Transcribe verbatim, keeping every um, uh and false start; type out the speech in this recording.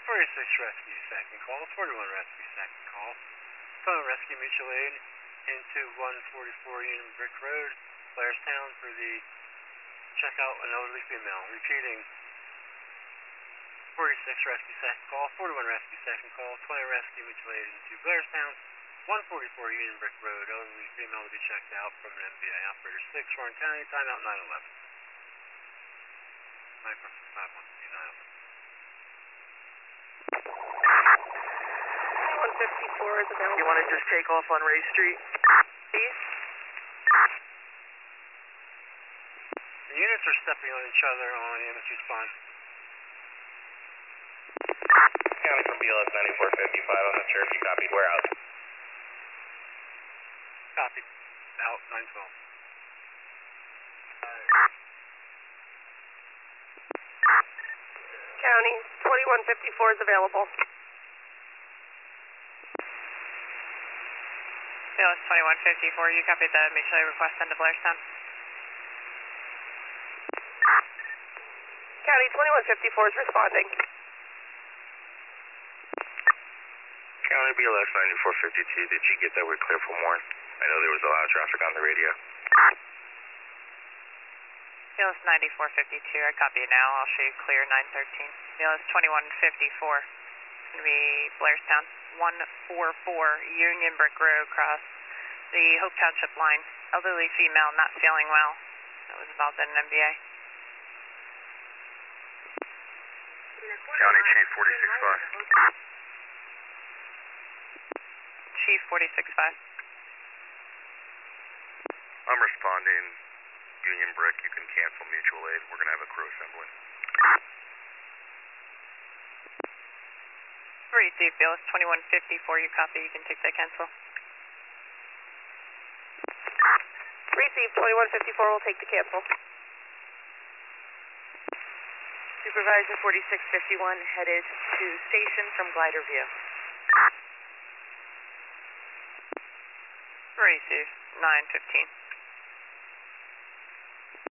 forty-six Rescue, second call. forty-one Rescue, second call. Phone Rescue Mutual Aid into one forty-four Union Brick Road, Blairstown, for the checkout an elderly female. Repeating, forty-six Rescue, second call. forty-one Rescue, second call. twenty Rescue Mutual Aid into Blairstown, one forty-four Union Brick Road, elderly female to be checked out from an M B A. Operator six, Warren County, timeout nine eleven. Microphone five one three nine eleven. one fifty-four is available. You want to just take off on Ray Street? Please? The units are stepping on each other on E M S response. County from B L S ninety-four fifty-five, I'm not sure if you copied. Where out? Copy. Out nine twelve. County, twenty-one fifty-four is available. B L S twenty-one fifty-four, you copied the mutual aid request into Blairstown. County, twenty-one fifty-four is responding. County B L S ninety-four fifty-two, did you get that we're clear for Warren? I know there was a lot of traffic on the radio. B L S ninety-four fifty-two, I copy you now. I'll show you clear nine thirteen. B L S twenty-one fifty-four, it's going to be Blairstown, one forty-four Union Brick Road, across the Hope Township line. Elderly female, not feeling well. That was involved in an M B A. County Chief forty-six five. Chief forty-six five. I'm responding. Union Brick, you can cancel mutual aid. We're going to have a crew assembly. Receive, B L S twenty-one fifty-four, you copy, you can take that cancel. Receive, twenty-one fifty-four will take the cancel. Supervisor forty-six fifty-one headed to station from Glider View. Receive, nine fifteen.